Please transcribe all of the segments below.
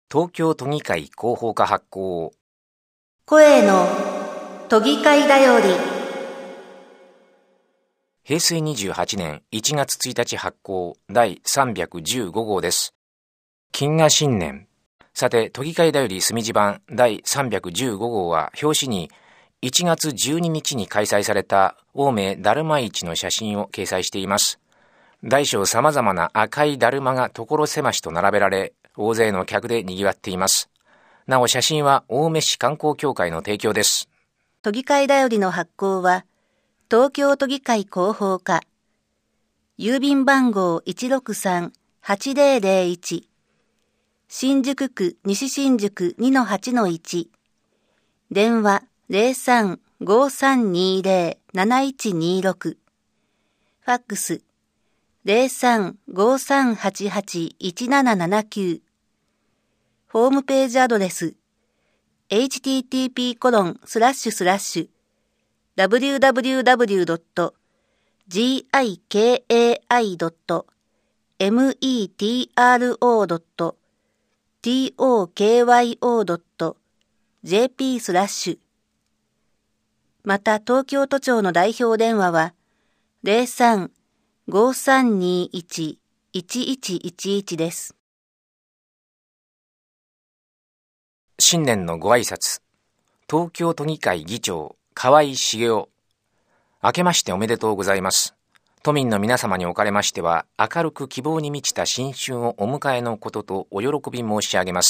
東京都議会広報課発行。 声の都議会だより。 平成28年1月1日発行第315号です。金河新年。さて、都議会だより隅地版第315号は表紙に1月12日に開催された青梅だるま市の写真を掲載しています。大小様々な赤いだるまが所狭しと並べられ、大勢の客で賑わっています。なお写真は青梅市観光協会の提供です。 都議会だよりの発行は、東京都議会広報課、郵便番号 163-8001、新宿区西新宿 2-8-1、電話 03-5320-7126、ファックス 03-5388-1779、ホームページアドレス www.gikai.metro.tokyo.jp/また東京都庁の代表電話は 03-5321-1111 です。 新年のご挨拶。東京都議会議長河合茂雄。明けましておめでとうございます。都民の皆様におかれましては、明るく希望に満ちた新春をお迎えのこととお喜び申し上げます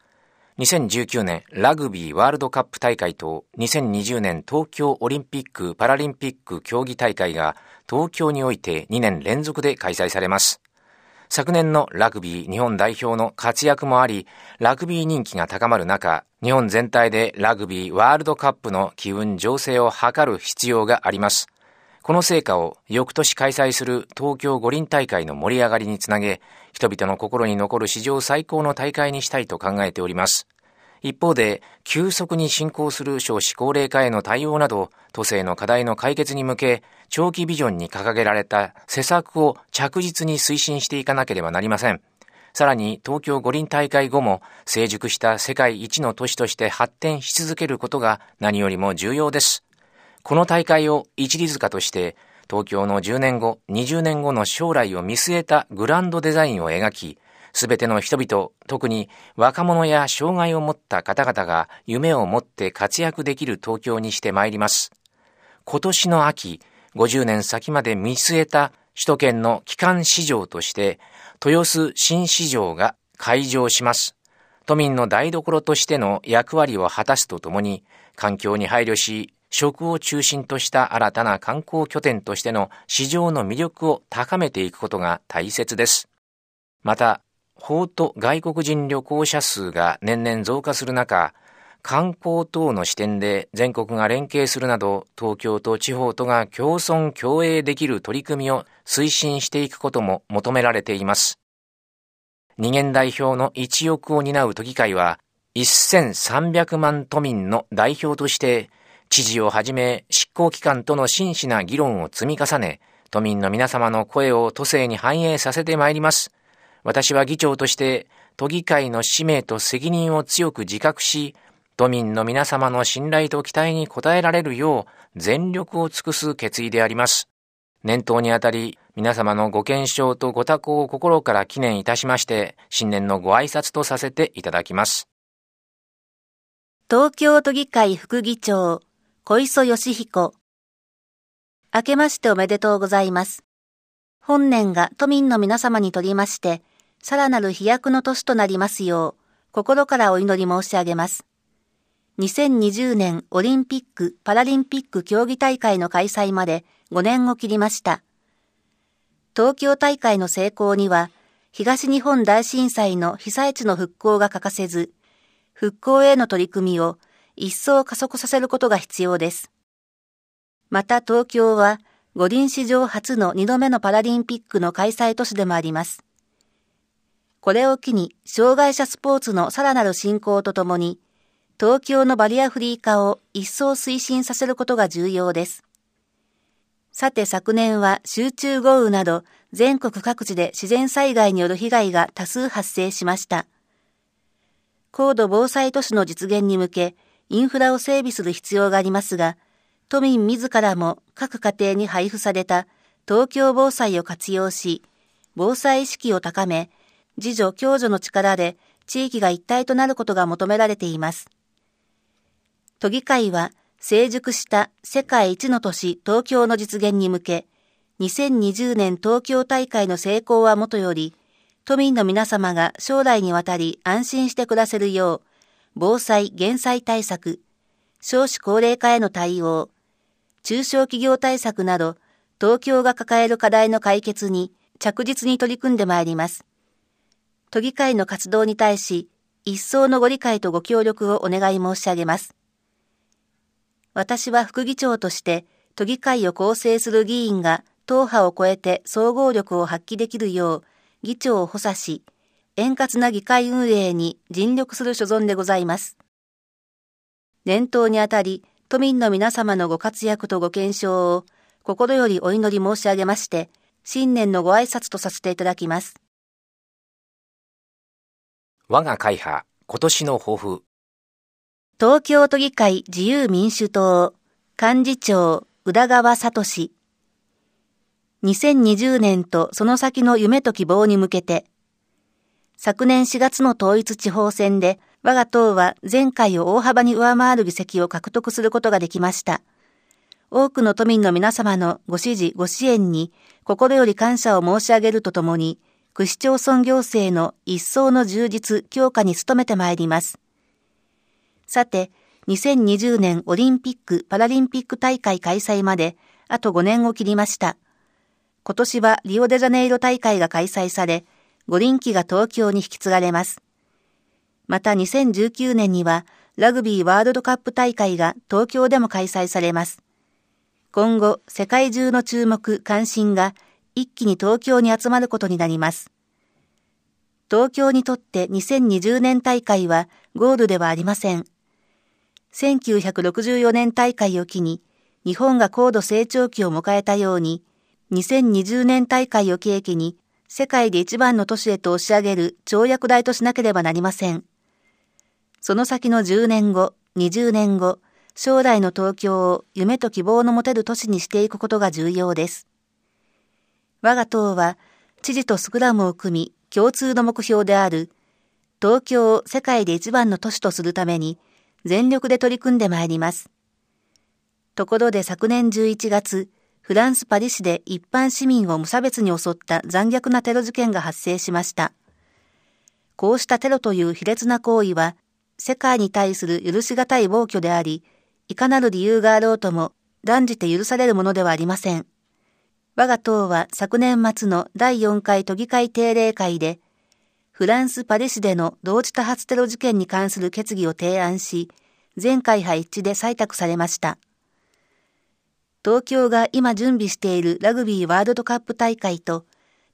。2019年ラグビーワールドカップ大会と2020年東京オリンピック・パラリンピック競技大会が東京において2年連続で開催されます。昨年のラグビー日本代表の活躍もあり、ラグビー人気が高まる中、日本全体でラグビーワールドカップの機運醸成を図る必要があります。この成果を翌年開催する東京五輪大会の盛り上がりにつなげ、人々の心に残る史上最高の大会にしたいと考えております。一方で、急速に進行する少子高齢化への対応など、都政の課題の解決に向け、長期ビジョンに掲げられた施策を着実に推進していかなければなりません。さらに、東京五輪大会後も、成熟した世界一の都市として発展し続けることが何よりも重要です。この大会を一里塚として、東京の10年後、20年後の将来を見据えたグランドデザインを描き、すべての人々、特に若者や障害を持った方々が夢を持って活躍できる東京にしてまいります。今年の秋、50年先まで見据えた首都圏の基幹市場として、豊洲新市場が開場します。都民の台所としての役割を果たすとともに、環境に配慮し、食を中心とした新たな観光拠点としての市場の魅力を高めていくことが大切です。また、訪都外国人旅行者数が年々増加する中、観光等の視点で全国が連携するなど、東京と地方とが共存共栄できる取り組みを推進していくことも求められています。二元代表の一翼を担う都議会は、1300万都民の代表として、知事をはじめ執行機関との真摯な議論を積み重ね、都民の皆様の声を都政に反映させてまいります。私は議長として都議会の使命と責任を強く自覚し、都民の皆様の信頼と期待に応えられるよう全力を尽くす決意であります。年頭にあたり、皆様のご健勝とご多幸を心から祈念いたしまして、新年のご挨拶とさせていただきます。 東京都議会副議長、小磯義彦。明けましておめでとうございます。本年が都民の皆様にとりまして、さらなる飛躍の年となりますよう、心からお祈り申し上げます。2020年オリンピック・パラリンピック競技大会の開催まで5年を切りました。東京大会の成功には、東日本大震災の被災地の復興が欠かせず、復興への取り組みを一層加速させることが必要です。また東京は、五輪史上初の2度目のパラリンピックの開催都市でもあります。これを機に、障害者スポーツのさらなる振興とともに、東京のバリアフリー化を一層推進させることが重要です。さて昨年は集中豪雨など全国各地で自然災害による被害が多数発生しました。 高度防災都市の実現に向け、インフラを整備する必要がありますが、都民自らも各家庭に配布された東京防災を活用し、防災意識を高め、自助共助の力で地域が一体となることが求められています。都議会は成熟した世界一の都市東京の実現に向け、2020年東京大会の成功はもとより、都民の皆様が将来にわたり安心して暮らせるよう、防災・減災対策、少子高齢化への対応、中小企業対策など、東京が抱える課題の解決に着実に取り組んでまいります。都議会の活動に対し、一層のご理解とご協力をお願い申し上げます。私は副議長として、都議会を構成する議員が党派を超えて総合力を発揮できるよう、議長を補佐し、円滑な議会運営に尽力する所存でございます。年頭にあたり、都民の皆様のご活躍とご健勝を心よりお祈り申し上げまして、新年のご挨拶とさせていただきます。 我が会派、今年の抱負。 東京都議会自由民主党、幹事長、宇田川聡。2020年とその先の夢と希望に向けて、昨年4月の統一地方選で、我が党は前回を大幅に上回る議席を獲得することができました。多くの都民の皆様のご支持、ご支援に心より感謝を申し上げるとともに、区市町村行政の一層の充実、強化に努めてまいります。さて、2020年オリンピック・パラリンピック大会開催まであと5年を切りました。今年はリオデジャネイロ大会が開催され、五輪旗が東京に引き継がれます。また2019年にはラグビーワールドカップ大会が東京でも開催されます。今後、世界中の注目・関心が一気に東京に集まることになります。東京にとって2020年大会はゴールではありません。1964年大会を機に日本が高度成長期を迎えたように、2020年大会を契機に世界で一番の都市へと押し上げる跳躍台としなければなりません。その先の10年後、20年後、将来の東京を夢と希望の持てる都市にしていくことが重要です。我が党は知事とスクラムを組み、共通の目標である東京を世界で一番の都市とするために全力で取り組んでまいります。ところで昨年11月、フランス・パリ市で一般市民を無差別に襲った残虐なテロ事件が発生しました。こうしたテロという卑劣な行為は、世界に対する許し難い暴挙であり、いかなる理由があろうとも断じて許されるものではありません。我が党は昨年末の第4回都議会定例会で、フランス・パリ市での同時多発テロ事件に関する決議を提案し、全会派一致で採択されました。東京が今準備しているラグビーワールドカップ大会と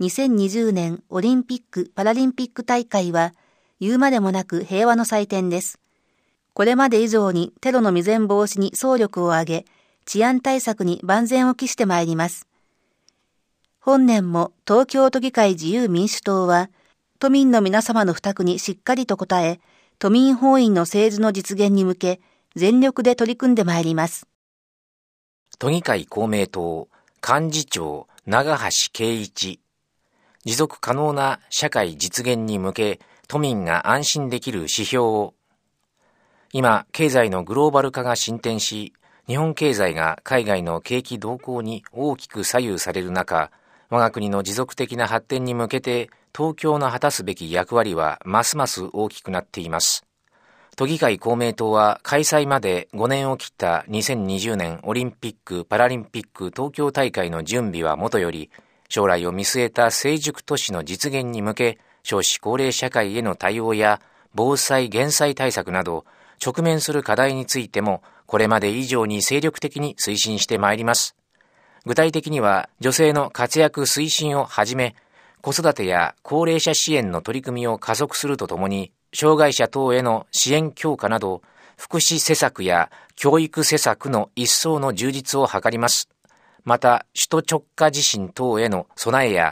2020年オリンピック・パラリンピック大会は言うまでもなく平和の祭典です。これまで以上にテロの未然防止に総力を挙げ、治安対策に万全を期してまいります。本年も東京都議会自由民主党は都民の皆様の負託にしっかりと応え、都民本位の政治の実現に向け全力で取り組んでまいります。 都議会公明党幹事長長橋圭一。持続可能な社会実現に向け都民が安心できる指標を。今、経済のグローバル化が進展し、日本経済が海外の景気動向に大きく左右される中、我が国の持続的な発展に向けて東京の果たすべき役割はますます大きくなっています。都議会公明党は開催まで5年を切った2020年オリンピック・パラリンピック東京大会の準備はもとより、将来を見据えた成熟都市の実現に向け、少子高齢社会への対応や防災・減災対策など直面する課題についてもこれまで以上に精力的に推進してまいります。具体的には女性の活躍推進をはじめ、子育てや高齢者支援の取り組みを加速するとともに、障害者等への支援強化など、福祉施策や教育施策の一層の充実を図ります。また、首都直下地震等への備えや、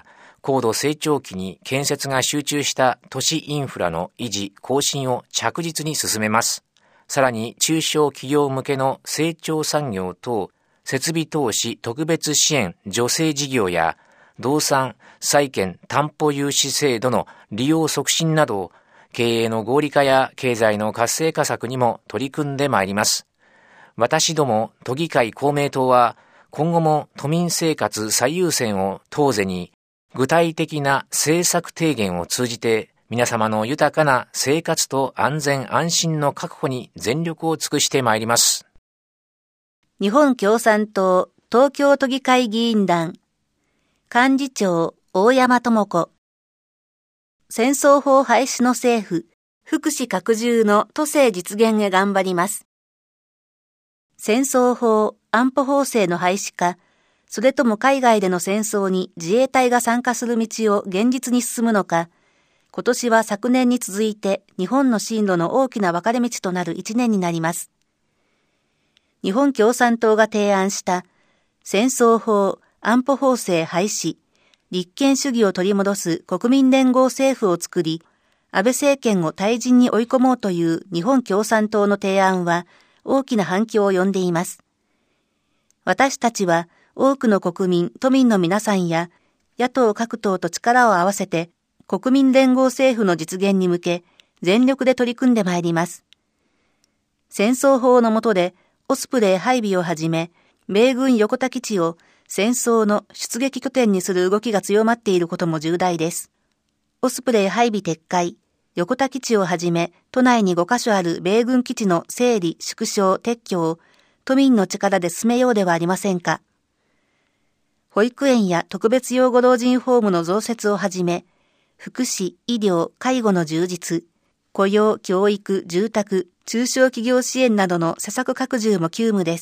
高度成長期に建設が集中した都市インフラの維持・更新を着実に進めます。さらに中小企業向けの成長産業等設備投資特別支援助成事業や動産・債券担保融資制度の利用促進など経営の合理化や経済の活性化策にも取り組んでまいります。私ども都議会公明党は今後も都民生活最優先を当是に具体的な政策提言を通じて皆様の豊かな生活と安全安心の確保に全力を尽くしてまいります。 日本共産党東京都議会議員団幹事長大山智子。戦争法廃止の政府、福祉拡充の都政実現へ頑張ります。戦争法、安保法制の廃止か、それとも海外での戦争に自衛隊が参加する道を現実に進むのか、今年は昨年に続いて日本の進路の大きな分かれ道となる一年になります。日本共産党が提案した戦争法、安保法制廃止、立憲主義を取り戻す国民連合政府を作り、安倍政権を退陣に追い込もうという日本共産党の提案は大きな反響を呼んでいます。私たちは多くの国民、都民の皆さんや野党各党と力を合わせて国民連合政府の実現に向け全力で取り組んでまいります。戦争法の下でオスプレイ配備をはじめ、米軍横田基地を戦争の出撃拠点にする動きが強まっていることも重大です。オスプレイ配備撤回、横田基地をはじめ、都内に5カ所ある米軍基地の整理、縮小、撤去を都民の力で進めようではありませんか。保育園や特別養護老人ホームの増設をはじめ、福祉、医療、介護の充実、雇用、教育、住宅、中小企業支援などの施策拡充も急務です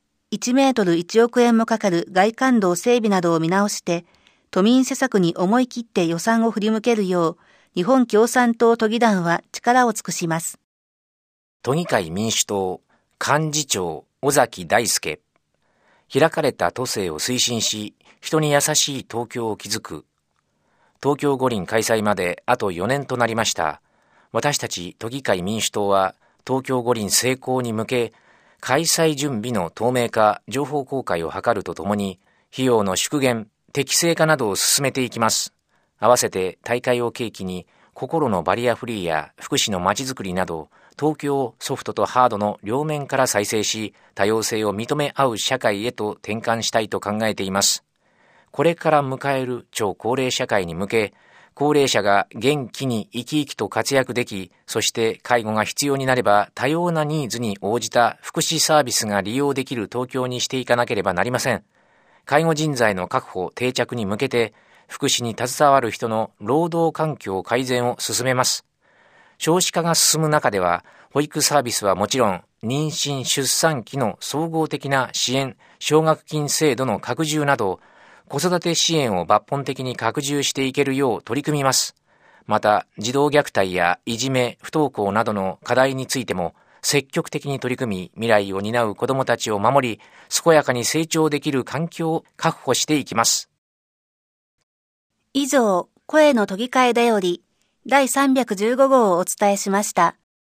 。1メートル1億円もかかる外環道整備などを見直して、都民施策に思い切って予算を振り向けるよう、日本共産党都議団は力を尽くします。 都議会民主党幹事長尾崎大輔。開かれた都政を推進し、人に優しい東京を築く。東京五輪開催まであと4年となりました。私たち都議会民主党は東京五輪成功に向け、開催準備の透明化、情報公開を図るとともに、費用の縮減、適正化などを進めていきます。合わせて大会を契機に、心のバリアフリーや福祉のまちづくりなど、東京ソフトとハードの両面から再生し、多様性を認め合う社会へと転換したいと考えています。これから迎える超高齢社会に向け、高齢者が元気に生き生きと活躍でき、そして介護が必要になれば多様なニーズに応じた福祉サービスが利用できる東京にしていかなければなりません。介護人材の確保・定着に向けて、福祉に携わる人の労働環境改善を進めます。少子化が進む中では、保育サービスはもちろん、妊娠・出産期の総合的な支援、奨学金制度の拡充など、子育て支援を抜本的に拡充していけるよう取り組みます。また、児童虐待やいじめ、不登校などの課題についても、積極的に取り組み、未来を担う子どもたちを守り、健やかに成長できる環境を確保していきます。 以上、声の都議会だより、第315号をお伝えしました。